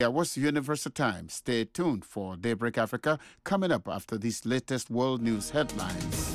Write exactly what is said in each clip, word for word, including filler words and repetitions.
Yeah, what's Universal Time? Stay tuned for Daybreak Africa coming up after these latest world news headlines.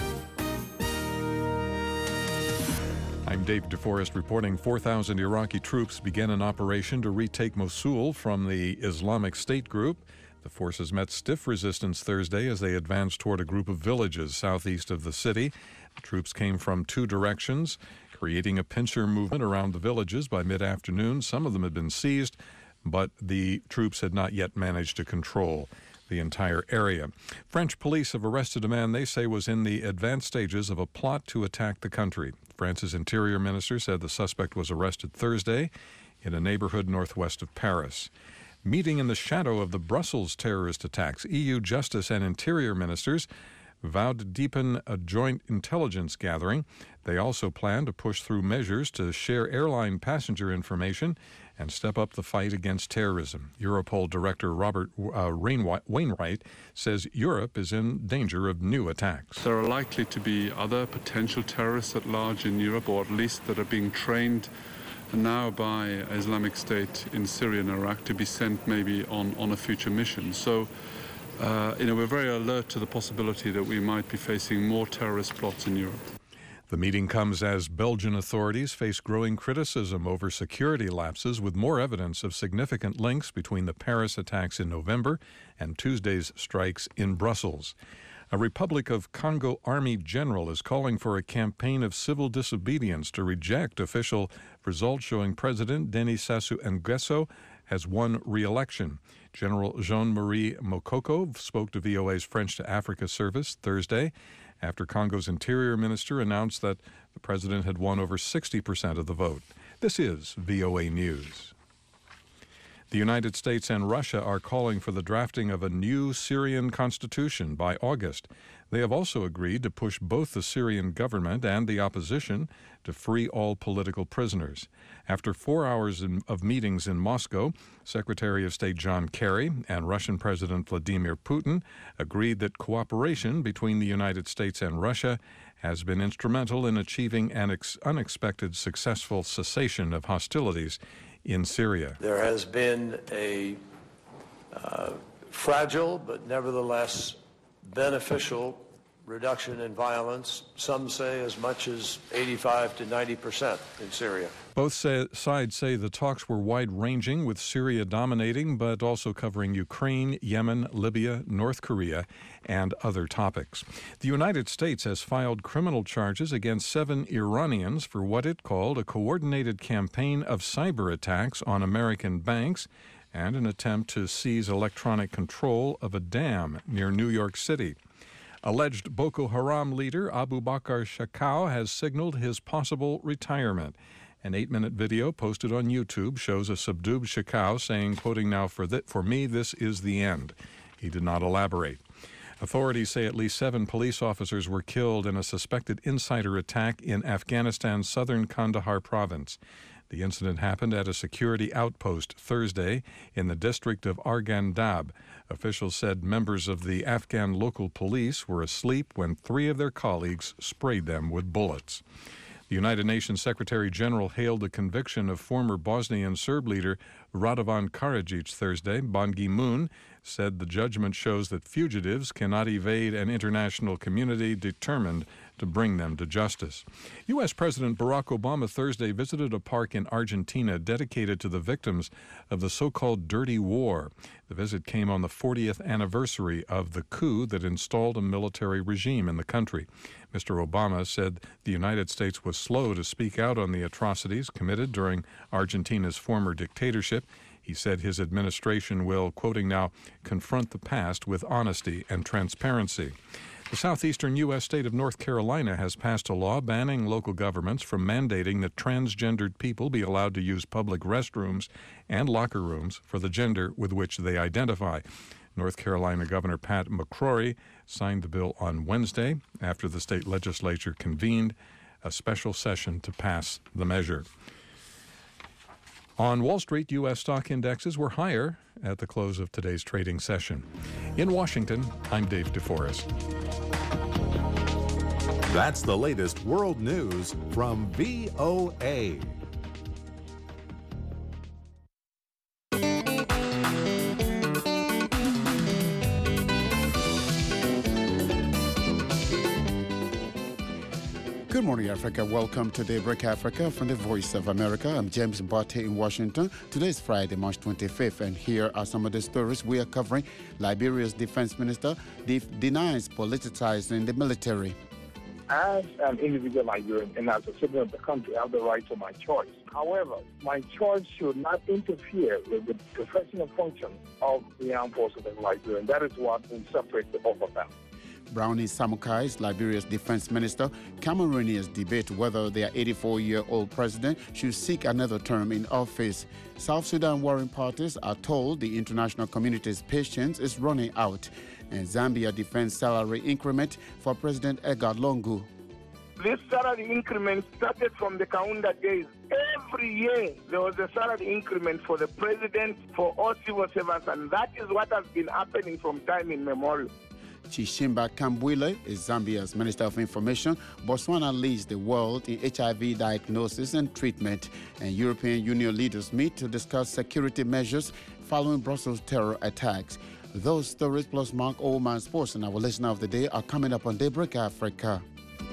I'm Dave DeForest reporting four thousand Iraqi troops began an operation to retake Mosul from the Islamic State group. The forces met stiff resistance Thursday as they advanced toward a group of villages southeast of the city. The troops came from two directions, creating a pincer movement around the villages. By mid-afternoon, some of them had been seized, but the troops had not yet managed to control the entire area. French police have arrested a man they say was in the advanced stages of a plot to attack the country. France's interior minister said the suspect was arrested Thursday in a neighborhood northwest of Paris. Meeting in the shadow of the Brussels terrorist attacks, E U Justice and Interior ministers vowed to deepen a joint intelligence gathering. They also plan to push through measures to share airline passenger information and step up the fight against terrorism. Europol Director Robert uh, Wainwright says Europe is in danger of new attacks. There are likely to be other potential terrorists at large in Europe, or at least that are being trained now by Islamic State in Syria and Iraq to be sent maybe on, on a future mission. So, uh, you know, we're very alert to the possibility that we might be facing more terrorist plots in Europe. The meeting comes as Belgian authorities face growing criticism over security lapses, with more evidence of significant links between the Paris attacks in November and Tuesday's strikes in Brussels. A Republic of Congo Army general is calling for a campaign of civil disobedience to reject official results showing President Denis Sassou Nguesso has won re-election. General Jean-Marie Mokoko spoke to V O A's French to Africa service Thursday after Congo's interior minister announced that the president had won over sixty percent of the vote. This is V O A News. The United States and Russia are calling for the drafting of a new Syrian constitution by August. They have also agreed to push both the Syrian government and the opposition to free all political prisoners. After four hours in, of meetings in Moscow, Secretary of State John Kerry and Russian President Vladimir Putin agreed that cooperation between the United States and Russia has been instrumental in achieving an ex- unexpected successful cessation of hostilities in Syria. There has been a uh, fragile but nevertheless beneficial reduction in violence, some say as much as eighty-five to ninety percent in Syria. Both say, sides say the talks were wide-ranging, with Syria dominating, but also covering Ukraine, Yemen, Libya, North Korea, and other topics. The United States has filed criminal charges against seven Iranians for what it called a coordinated campaign of cyber attacks on American banks and an attempt to seize electronic control of a dam near New York City. Alleged Boko Haram leader Abu Bakr Shekau has signaled his possible retirement. An eight-minute video posted on YouTube shows a subdued Shekau saying, quoting now, for, th- for me, this is the end. He did not elaborate. Authorities say at least seven police officers were killed in a suspected insider attack in Afghanistan's southern Kandahar province. The incident happened at a security outpost Thursday in the district of Arghandab. Officials said members of the Afghan local police were asleep when three of their colleagues sprayed them with bullets. The United Nations Secretary General hailed the conviction of former Bosnian Serb leader Radovan Karadzic Thursday. Ban Ki-moon said the judgment shows that fugitives cannot evade an international community determined to bring them to justice. U S. President Barack Obama Thursday visited a park in Argentina dedicated to the victims of the so-called Dirty War. The visit came on the fortieth anniversary of the coup that installed a military regime in the country. Mister Obama said the United States was slow to speak out on the atrocities committed during Argentina's former dictatorship. He said his administration will, quoting now, confront the past with honesty and transparency. The southeastern U S state of North Carolina has passed a law banning local governments from mandating that transgendered people be allowed to use public restrooms and locker rooms for the gender with which they identify. North Carolina Governor Pat McCrory signed the bill on Wednesday after the state legislature convened a special session to pass the measure. On Wall Street, U S stock indexes were higher at the close of today's trading session. In Washington, I'm Dave DeForest. That's the latest world news from V O A. Good morning, Africa. Welcome to Daybreak Africa from the Voice of America. I'm James Botte in Washington. Today is Friday, March twenty-fifth, and here are some of the stories we are covering. Liberia's defense minister de- denies politicizing the military. As an individual Liberian and as a citizen of the country, I have the right to my choice. However, my choice should not interfere with the professional function of the armed forces of Liberia, and that is what will separate the both of them. Brownie Samukai is Liberia's defense minister. Cameroonians debate whether their eighty-four-year-old president should seek another term in office. South Sudan warring parties are told the international community's patience is running out. And Zambia defends salary increment for President Edgar Lungu. This salary increment started from the Kaunda days. Every year there was a salary increment for the president, for all civil servants, and that is what has been happening from time immemorial. Chishimba Kambwile is Zambia's Minister of Information. Botswana leads the world in H I V diagnosis and treatment. And European Union leaders meet to discuss security measures following Brussels terror attacks. Those stories plus Mark Oldman Sports and our listener of the day are coming up on Daybreak Africa.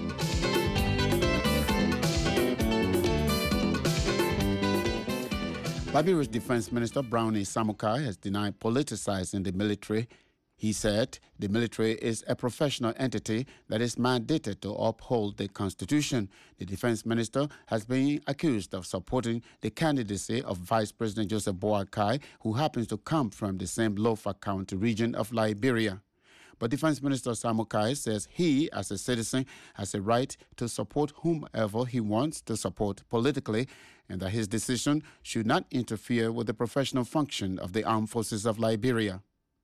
Liberia's Defense Minister Brownie Samukai has denied politicizing the military. He said the military is a professional entity that is mandated to uphold the Constitution. The defense minister has been accused of supporting the candidacy of Vice President Joseph Boakai, who happens to come from the same Lofa County region of Liberia. But Defense Minister Samukai says he, as a citizen, has a right to support whomever he wants to support politically, and that his decision should not interfere with the professional function of the armed forces of Liberia.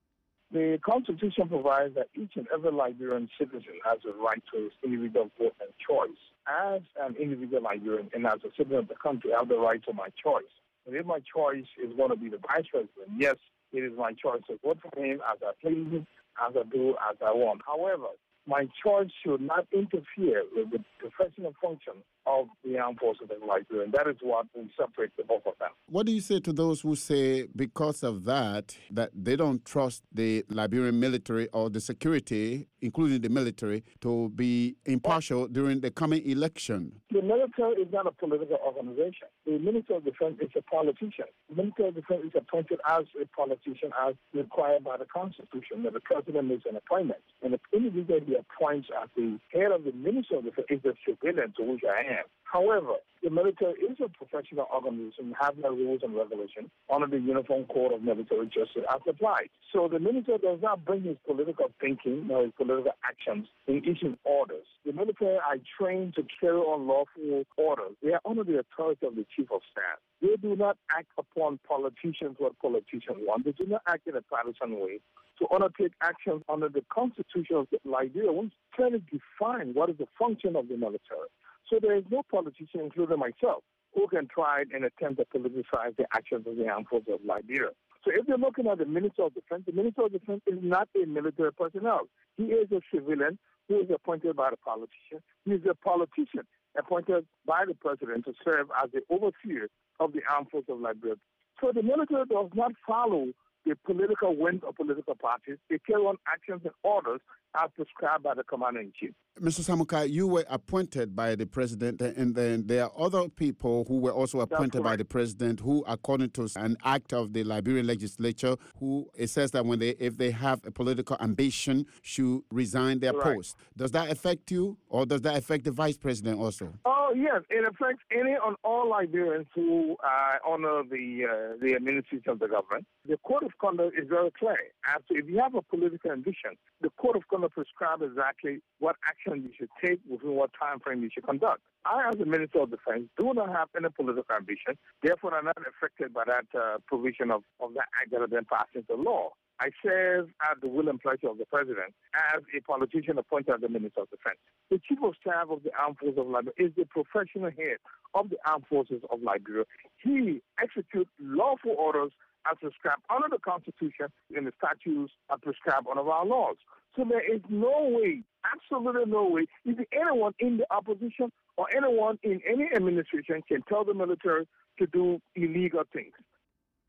The Constitution provides that each and every Liberian citizen has a right to his individual vote and choice. As an individual Liberian and as a citizen of the country, I have the right to my choice. And if my choice is going to be the vice president, yes, it is my choice to vote for him as I please, as I do, as I want. However, my choice should not interfere with the professional function of the armed forces of Liberia, and that is what will separate the both of them. What do you say to those who say because of that, that they don't trust the Liberian military or the security, including the military, to be impartial during the coming election? The military is not a political organization. The Minister of Defense is a politician. The Minister of Defense is appointed as a politician as required by the Constitution, that the president makes an appointment. And the individual he appoints as the head of the Ministry of Defense is the civilian to which I am. However, the military is a professional organization, have their rules and regulations under the Uniform Code of Military Justice as applied. So the military does not bring his political thinking or his political actions in issuing orders. The military are trained to carry on lawful orders. They are under the authority of the Chief of Staff. They do not act upon politicians what politicians want. They do not act in a partisan way to undertake actions under the Constitution of Liberia, which clearly define what is the function of the military. So there is no politician, including myself, who can try and attempt to politicize the actions of the armed forces of Liberia. So if you're looking at the Minister of Defense, the Minister of Defense is not a military personnel. He is a civilian who is appointed by the politician. He is a politician appointed by the president to serve as the overseer of the armed forces of Liberia. So the military does not follow the political winds of political parties. They carry on actions and orders as prescribed by the commander-in-chief. Mister Samukai, you were appointed by the president, and then there are other people who were also appointed by the president who, according to an act of the Liberian legislature, who it says that when they, if they have a political ambition, should resign their right. post. Does that affect you, or does that affect the vice president also? Oh, yes. It affects any and all Liberians who uh, honor the, uh, the administration of the government. The Code of Conduct is very clear. As to if you have a political ambition, the Code of Conduct prescribe exactly what action you should take within what time frame you should conduct. I, as the Minister of Defense, do not have any political ambition. Therefore, I'm not affected by that uh, provision of, of that act that has been passed into law. I serve at the will and pleasure of the President as a politician appointed as the Minister of Defense. The Chief of Staff of the Armed Forces of Liberia is the professional head of the Armed Forces of Liberia. He executes lawful orders as prescribed under the Constitution and the statutes are prescribed under our laws. So there is no way, absolutely no way, if anyone in the opposition or anyone in any administration can tell the military to do illegal things.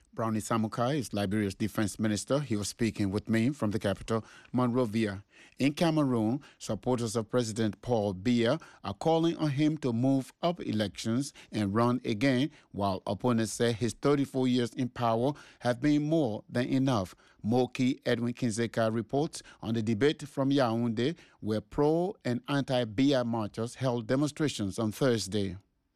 Brownie Samukai is Liberia's defense minister. He was speaking with me from the capital, Monrovia. In Cameroon, supporters of President Paul Biya are calling on him to move up elections and run again, while opponents say his thirty-four years in power have been more than enough. Moki Edwin Kinzeka reports on the debate from Yaoundé, where pro- and anti-Biya marchers held demonstrations on Thursday.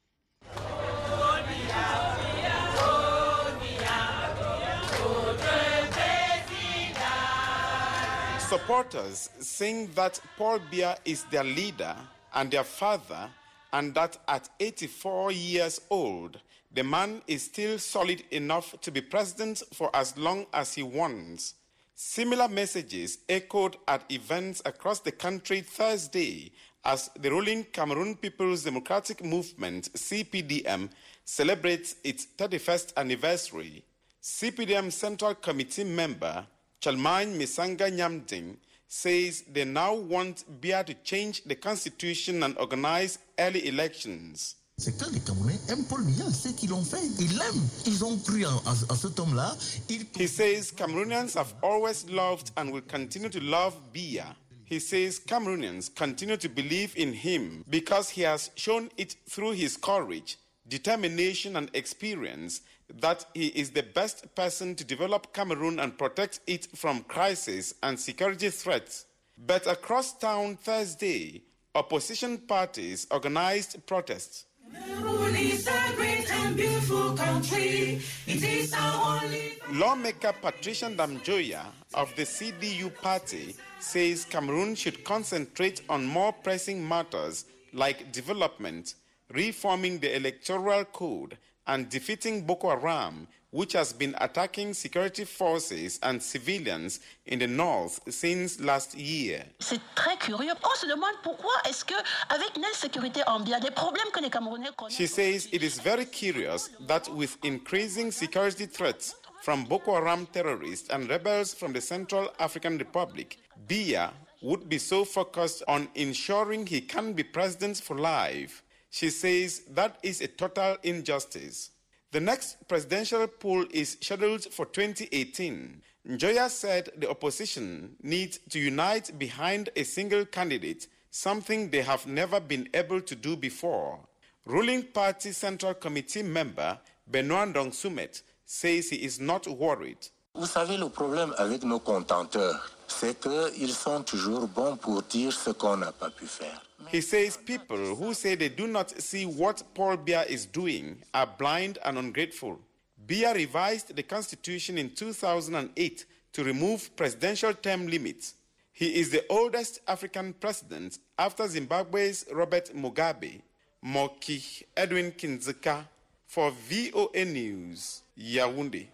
Supporters saying that Paul Biya is their leader and their father, and that at eighty-four years old, the man is still solid enough to be president for as long as he wants. Similar messages echoed at events across the country Thursday as the ruling Cameroon People's Democratic Movement, C P D M, celebrates its thirty-first anniversary. C P D M Central Committee member Chalmagne Misanga Nyamding says they now want Biya to change the constitution and organize early elections. C'est que les Camerounais aiment Paul Biya, c'est qu'ils l'ont fait. Ils l'aiment. Ils ont cru à, à cet homme-là. He says Cameroonians have always loved and will continue to love Biya. He says Cameroonians continue to believe in him because he has shown it through his courage, determination, and experience that he is the best person to develop Cameroon and protect it from crisis and security threats. But across town Thursday, opposition parties organized protests. Cameroon is a great and beautiful country. It is our only... Lawmaker Patricia Ndamjoya of the C D U party says Cameroon should concentrate on more pressing matters like development, reforming the electoral code, and defeating Boko Haram, which has been attacking security forces and civilians in the north since last year. C'est très curieux. On se demande pourquoi est-ce que, avec l'insécurité ambiante, les problèmes que les Camerounais connaissent. She says it is very curious that with increasing security threats from Boko Haram terrorists and rebels from the Central African Republic, Biya would be so focused on ensuring he can be president for life. She says that is a total injustice. The next presidential poll is scheduled for twenty eighteen. Njoya said the opposition needs to unite behind a single candidate, something they have never been able to do before. Ruling Party Central Committee member Benoît Ndong-Soumet says he is not worried. Vous savez, le problème avec nos contenteurs, c'est qu'ils sont toujours bons pour dire ce qu'on n'a pas pu faire. He says people who say they do not see what Paul Biya is doing are blind and ungrateful. Biya revised the constitution in two thousand eight to remove presidential term limits. He is the oldest African president after Zimbabwe's Robert Mugabe. Moki Edwin Kinzeka for V O A News, Yaoundé.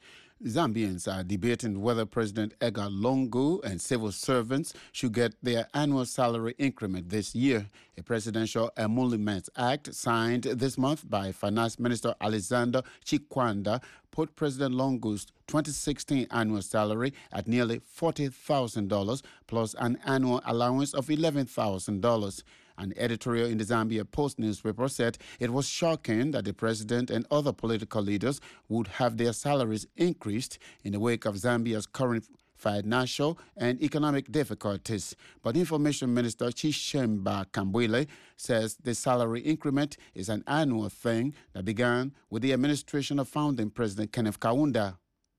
Zambians are debating whether President Edgar Lungu and civil servants should get their annual salary increment this year. A presidential emoluments act signed this month by Finance Minister Alexander Chikwanda put President Lungu's twenty sixteen annual salary at nearly forty thousand dollars plus an annual allowance of eleven thousand dollars. An editorial in the Zambia Post newspaper said it was shocking that the president and other political leaders would have their salaries increased in the wake of Zambia's current financial and economic difficulties. But Information Minister Chishemba Kambwile says the salary increment is an annual thing that began with the administration of founding President Kenneth Kaunda.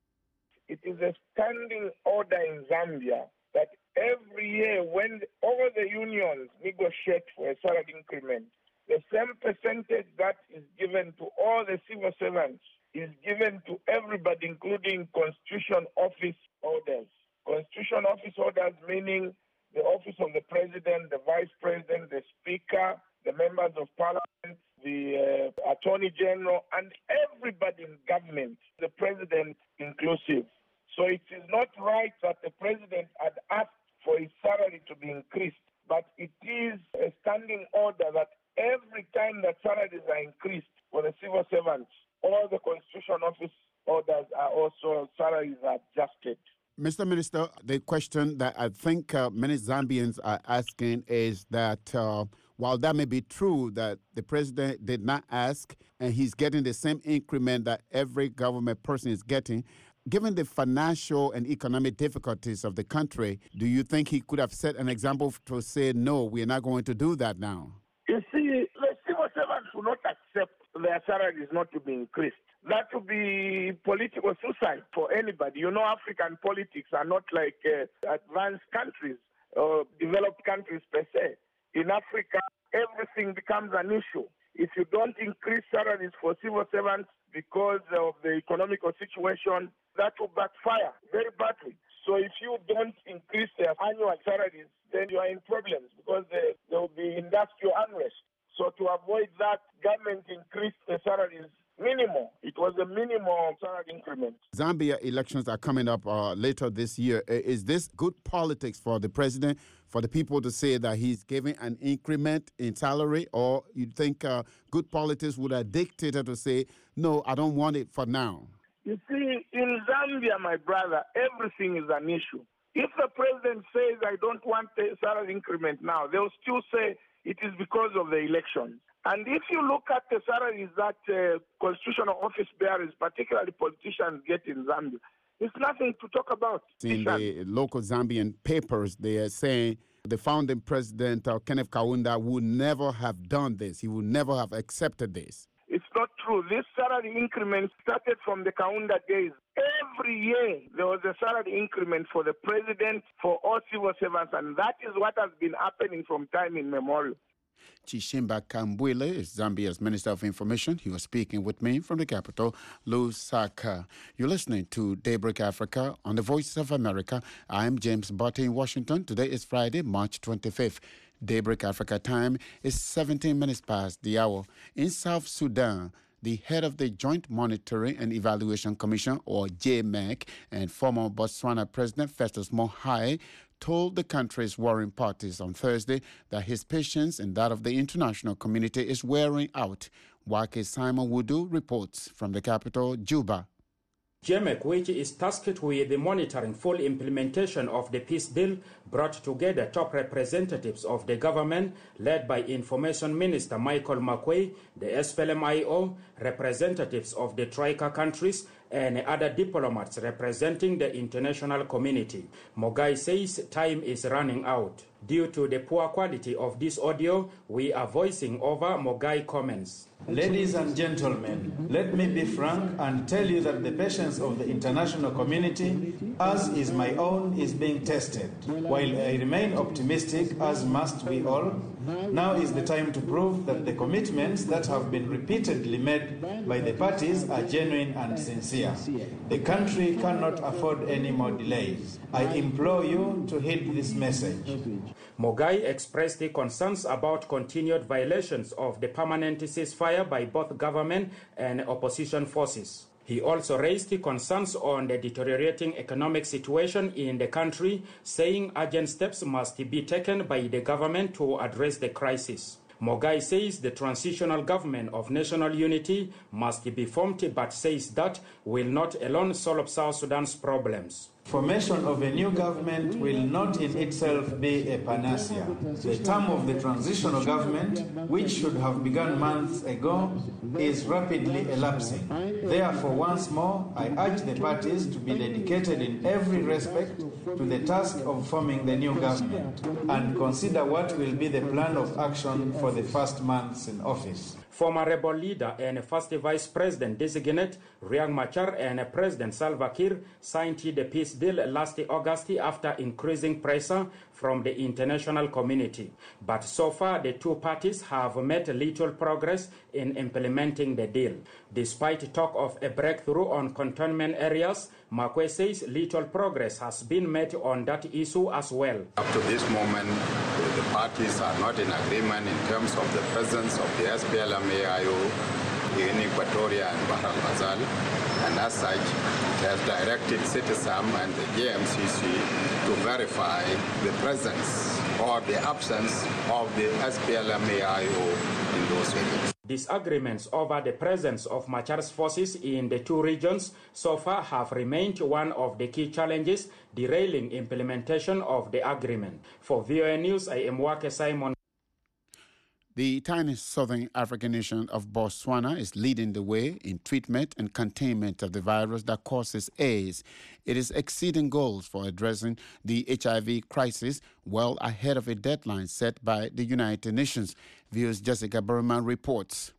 It is a standing order in Zambia that every year when all the unions negotiate for a salary increment, the same percentage that is given to all the civil servants is given to everybody, including Constitution Office orders. Constitution Office orders meaning the office of the President, the Vice President, the Speaker, the members of Parliament, the uh, Attorney General, and everybody in government, the President inclusive. So it is not right that the President had asked for his salary to be increased, but it is a standing order that every time that salaries are increased for the civil servants, all the Constitution Office orders are also, salaries are adjusted. Mister Minister, the question that I think uh, many Zambians are asking is that uh, while that may be true that the president did not ask and he's getting the same increment that every government person is getting, given the financial and economic difficulties of the country, do you think he could have set an example to say, no, we're not going to do that now? You see, the civil servants will not accept their salaries not to be increased. That would be political suicide for anybody. You know, African politics are not like uh, advanced countries or developed countries per se. In Africa, everything becomes an issue. If you don't increase salaries for civil servants because of the economical situation, that will backfire very badly. So if you don't increase their annual salaries, then you are in problems because there, there will be industrial unrest. So to avoid that, government increased the salaries minimal. It was a minimal salary increment. Zambia elections are coming up uh, later this year. Is this good politics for the president, for the people to say that he's giving an increment in salary, or you think uh, good politics would have dictated to say, no, I don't want it for now? You see, in Zambia, my brother, everything is an issue. If the president says, I don't want a salary increment now, they'll still say it is because of the election. And if you look at the salaries that uh, constitutional office bearers, particularly politicians, get in Zambia, it's nothing to talk about. In the local Zambian papers, they are saying the founding president, uh, Kenneth Kaunda, would never have done this. He would never have accepted this. It's not true. This salary increment started from the Kaunda days. Every year there was a salary increment for the president, for all civil servants, and that is what has been happening from time immemorial. Chishimba Kambwile is Zambia's Minister of Information. He was speaking with me from the capital, Lusaka. You're listening to Daybreak Africa on the Voice of America. I'm James Botte in Washington. Today is Friday, March twenty-fifth. Daybreak Africa time is seventeen minutes past the hour. In South Sudan, the head of the Joint Monitoring and Evaluation Commission, or J M E C, and former Botswana President Festus Mogae told the country's warring parties on Thursday that his patience and that of the international community is wearing out. Wake Simon Wudu reports from the capital, Juba. J M E C, which is tasked with monitoring full implementation of the peace deal, brought together top representatives of the government, led by Information Minister Michael Makuei, the S P L M I O, representatives of the Troika countries, and other diplomats representing the international community. Mogae says time is running out. Due to the poor quality of this audio, we are voicing over Mogae comments. Ladies and gentlemen, let me be frank and tell you that the patience of the international community, as is my own, is being tested. While I remain optimistic, as must we all, now is the time to prove that the commitments that have been repeatedly made by the parties are genuine and sincere. The country cannot afford any more delays. I implore you to heed this message. Mogae expressed the concerns about continued violations of the permanent ceasefire by both government and opposition forces. He also raised the concerns on the deteriorating economic situation in the country, saying urgent steps must be taken by the government to address the crisis. Mogae says the transitional government of national unity must be formed, but says that will not alone solve South Sudan's problems. Formation of a new government will not in itself be a panacea. The term of the transitional government, which should have begun months ago, is rapidly elapsing. Therefore, once more, I urge the parties to be dedicated in every respect to the task of forming the new government and consider what will be the plan of action for the first months in office. Former rebel leader and first vice president designate Riek Machar and President Salva Kiir signed the peace deal last August after increasing pressure from the international community. But so far, the two parties have made little progress in implementing the deal. Despite talk of a breakthrough on cantonment areas, Makuei says little progress has been made on that issue as well. Up to this moment, the parties are not in agreement in terms of the presence of the S P L M A I O in Equatoria and Bahr el Ghazal, and as such, it has directed Citizen and the J M C C to verify the presence or the absence of the S P L M A I O in those areas. Disagreements over the presence of Machar's forces in the two regions so far have remained one of the key challenges derailing implementation of the agreement. For V O A News, I am Wake Simon. The tiny southern African nation of Botswana is leading the way in treatment and containment of the virus that causes AIDS. It is exceeding goals for addressing the H I V crisis well ahead of a deadline set by the United Nations. V O's Jessica Berman reports.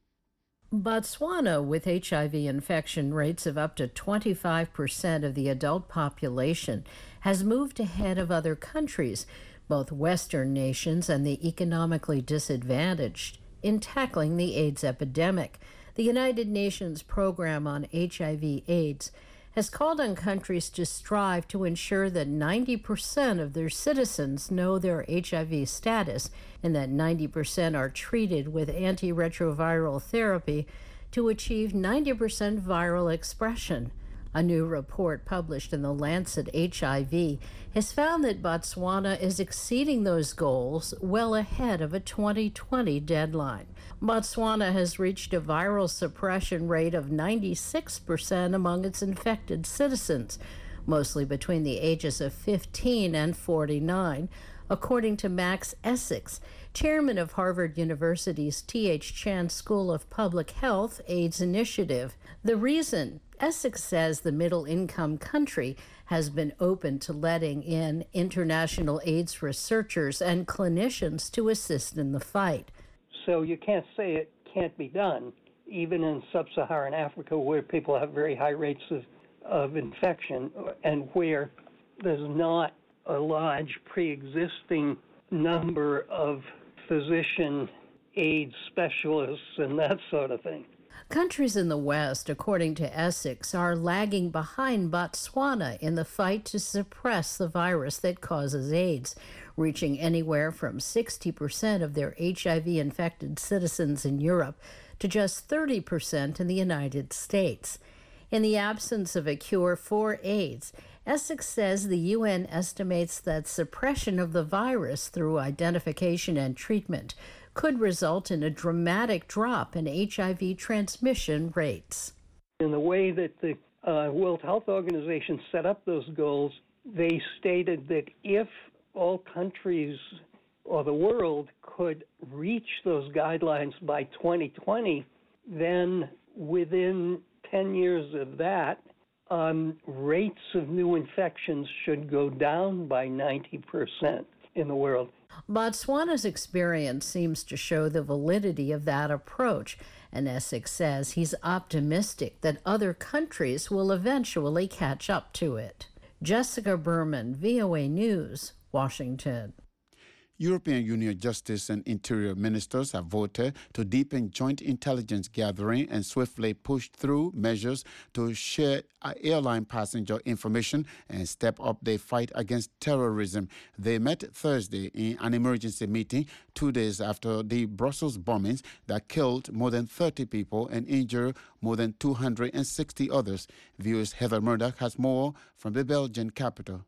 Botswana, with H I V infection rates of up to twenty-five percent of the adult population, has moved ahead of other countries, both Western nations and the economically disadvantaged, in tackling the AIDS epidemic. The United Nations Program on H I V AIDS has called on countries to strive to ensure that ninety percent of their citizens know their H I V status and that ninety percent are treated with antiretroviral therapy to achieve ninety percent viral expression. A new report published in The Lancet H I V has found that Botswana is exceeding those goals well ahead of a twenty twenty deadline. Botswana has reached a viral suppression rate of ninety-six percent among its infected citizens, mostly between the ages of fifteen and forty-nine, according to Max Essex, chairman of Harvard University's T H Chan School of Public Health AIDS Initiative. The reason, Essex says, the middle-income country has been open to letting in international AIDS researchers and clinicians to assist in the fight. So you can't say it can't be done, even in sub-Saharan Africa, where people have very high rates of, of infection and where there's not a large pre-existing number of physician AIDS specialists and that sort of thing. Countries in the West, according to Essex, are lagging behind Botswana in the fight to suppress the virus that causes AIDS, reaching anywhere from sixty percent of their H I V-infected citizens in Europe to just thirty percent in the United States. In the absence of a cure for AIDS, Essex says the U N estimates that suppression of the virus through identification and treatment could result in a dramatic drop in H I V transmission rates. In the way that the uh, World Health Organization set up those goals, they stated that if all countries or the world could reach those guidelines by twenty twenty, then within ten years of that, um, rates of new infections should go down by ninety percent in the world. Botswana's experience seems to show the validity of that approach, and Essex says he's optimistic that other countries will eventually catch up to it. Jessica Berman, V O A News, Washington. European Union Justice and Interior Ministers have voted to deepen joint intelligence gathering and swiftly push through measures to share airline passenger information and step up their fight against terrorism. They met Thursday in an emergency meeting two days after the Brussels bombings that killed more than thirty people and injured more than two hundred sixty others. V O's Heather Murdoch has more from the Belgian capital.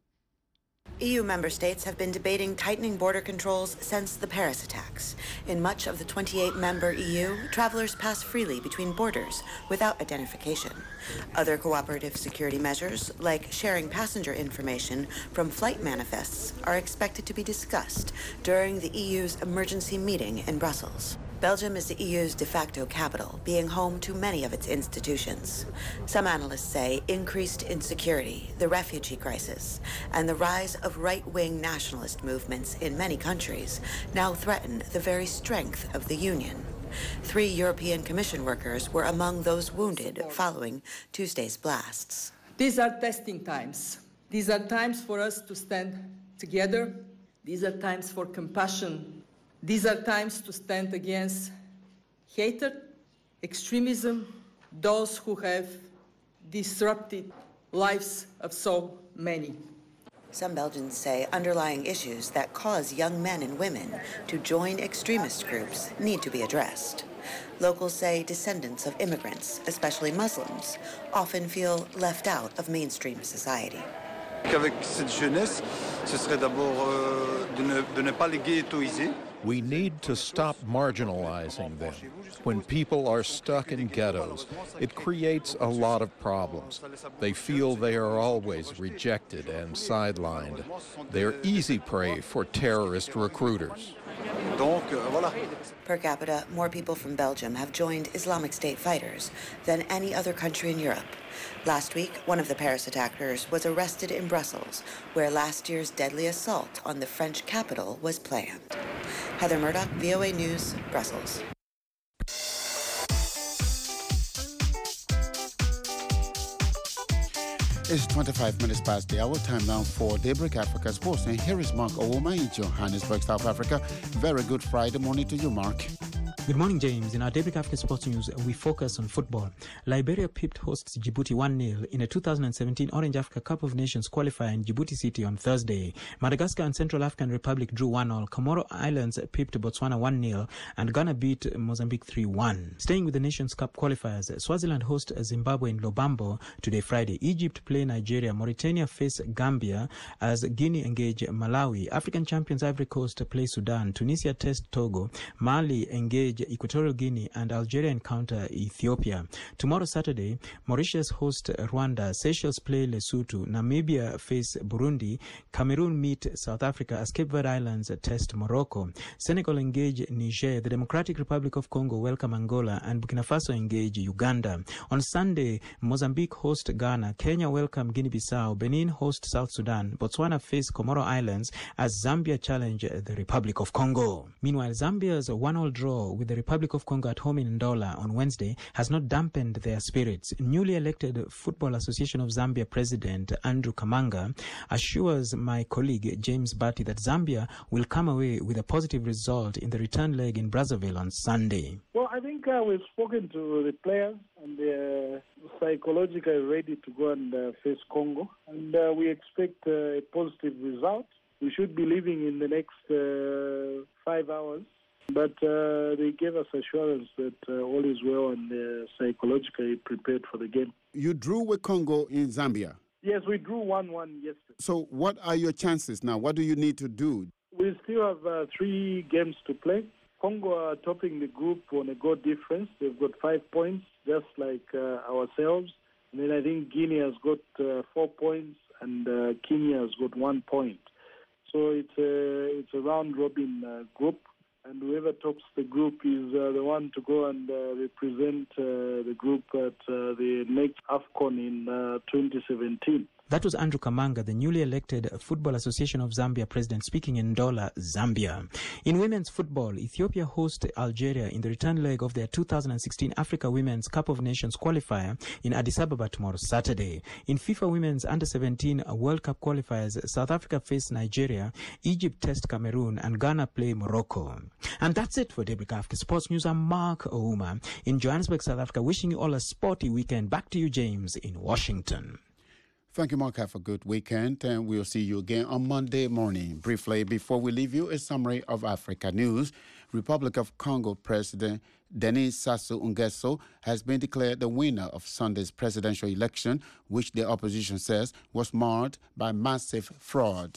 E U member states have been debating tightening border controls since the Paris attacks. In much of the twenty-eight member E U, travelers pass freely between borders without identification. Other cooperative security measures, like sharing passenger information from flight manifests, are expected to be discussed during the E U's emergency meeting in Brussels. Belgium is the E U's de facto capital, being home to many of its institutions. Some analysts say increased insecurity, the refugee crisis, and the rise of right-wing nationalist movements in many countries now threaten the very strength of the Union. Three European Commission workers were among those wounded following Tuesday's blasts. These are testing times. These are times for us to stand together. These are times for compassion. These are times to stand against hatred, extremism, those who have disrupted lives of so many. Some Belgians say underlying issues that cause young men and women to join extremist groups need to be addressed. Locals say descendants of immigrants, especially Muslims, often feel left out of mainstream society. Qu'avec cette jeunesse, ce serait d'abord euh, de, ne, de ne pas les ghettoiser We need to stop marginalizing them. When people are stuck in ghettos, it creates a lot of problems. They feel they are always rejected and sidelined. They're easy prey for terrorist recruiters. Per capita, more people from Belgium have joined Islamic State fighters than any other country in Europe. Last week, one of the Paris attackers was arrested in Brussels, where last year's deadly assault on the French capital was planned. Heather Murdoch, V O A News, Brussels. It's twenty-five minutes past the hour. Time now for Daybreak Africa Sports. And here is Mark Owoma in Johannesburg, South Africa. Very good Friday morning to you, Mark. Good morning, James. In our Daybreak Africa Sports News, we focus on football. Liberia pipped hosts Djibouti one nil in a two thousand seventeen Orange Africa Cup of Nations qualifier in Djibouti City on Thursday. Madagascar and Central African Republic drew one all. Comoro Islands pipped Botswana one nil, and Ghana beat Mozambique three one. Staying with the Nations Cup qualifiers, Swaziland host Zimbabwe in Lobambo today, Friday. Egypt play Nigeria. Mauritania face Gambia as Guinea engage Malawi. African champions Ivory Coast play Sudan. Tunisia test Togo. Mali engage Equatorial Guinea, and Algeria encounter Ethiopia. Tomorrow, Saturday, Mauritius host Rwanda, Seychelles play Lesotho, Namibia face Burundi, Cameroon meet South Africa as Cape Verde Islands test Morocco, Senegal engage Niger, the Democratic Republic of Congo welcome Angola, and Burkina Faso engage Uganda. On Sunday, Mozambique host Ghana, Kenya welcome Guinea-Bissau, Benin host South Sudan, Botswana face Comoro Islands as Zambia challenge the Republic of Congo. Meanwhile, Zambia's one-all draw with the Republic of Congo at home in Ndola on Wednesday has not dampened their spirits. Newly elected Football Association of Zambia President Andrew Kamanga assures my colleague James Batty that Zambia will come away with a positive result in the return leg in Brazzaville on Sunday. Well, I think uh, we've spoken to the players and they're psychologically ready to go and uh, face Congo, and uh, we expect uh, a positive result. We should be leaving in the next uh, five hours. But uh, they gave us assurance that uh, all is well and they're psychologically prepared for the game. You drew with Congo in Zambia. Yes, we drew one one yesterday. So what are your chances now? What do you need to do? We still have uh, three games to play. Congo are topping the group on a goal difference. They've got five points, just like uh, ourselves. And then I think Guinea has got uh, four points and uh, Kenya has got one point. So it's a, it's a round-robin uh, group. And whoever tops the group is uh, the one to go and uh, represent uh, the group at uh, the next AFCON in uh, twenty seventeen. That was Andrew Kamanga, the newly elected Football Association of Zambia president, speaking in Ndola, Zambia. In women's football, Ethiopia hosts Algeria in the return leg of their two thousand sixteen Africa Women's Cup of Nations qualifier in Addis Ababa tomorrow, Saturday. In FIFA Women's Under seventeen World Cup qualifiers, South Africa face Nigeria, Egypt test Cameroon, and Ghana play Morocco. And that's it for Daybreak Africa Sports News. I'm Mark Ouma in Johannesburg, South Africa, wishing you all a sporty weekend. Back to you, James, in Washington. Thank you, Mark. Have a good weekend, and we'll see you again on Monday morning. Briefly, before we leave you, a summary of Africa news. Republic of Congo President Denis Sassou Nguesso has been declared the winner of Sunday's presidential election, which the opposition says was marred by massive fraud.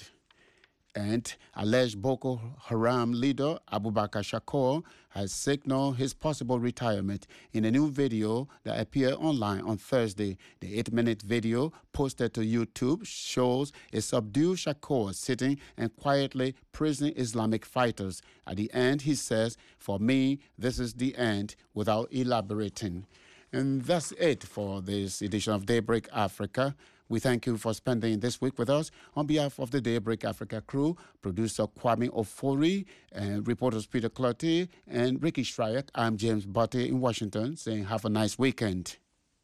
And alleged Boko Haram leader Abubakar Shakor has signaled his possible retirement in a new video that appeared online on Thursday. The eight-minute video posted to YouTube shows a subdued Shakor sitting and quietly praising Islamic fighters. At the end, he says, "For me, this is the end," without elaborating. And that's it for this edition of Daybreak Africa. We thank you for spending this week with us. On behalf of the Daybreak Africa crew, producer Kwame Ofori, and reporters Peter Clottey and Ricky Shryak, I'm James Batty in Washington, saying have a nice weekend.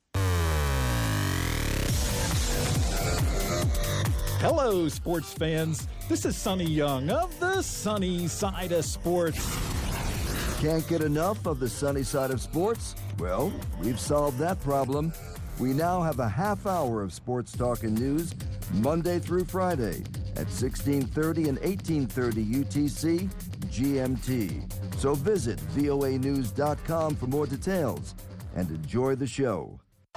Hello, sports fans. This is Sonny Young of the Sunny Side of Sports. Can't get enough of the sunny side of sports? Well, we've solved that problem. We now have a half hour of sports talk and news Monday through Friday at sixteen thirty and eighteen thirty U T C G M T. So visit V O A news dot com for more details and enjoy the show.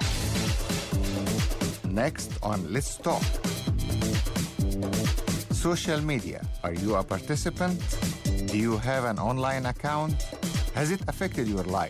Next on Let's Talk. Social media. Are you a participant? Do you have an online account? Has it affected your life?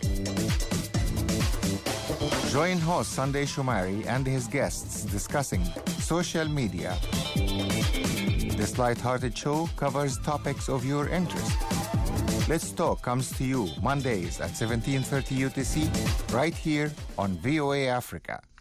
Join host Sunday Shumari and his guests discussing social media. This light-hearted show covers topics of your interest. Let's Talk comes to you Mondays at seventeen thirty U T C, right here on V O A Africa.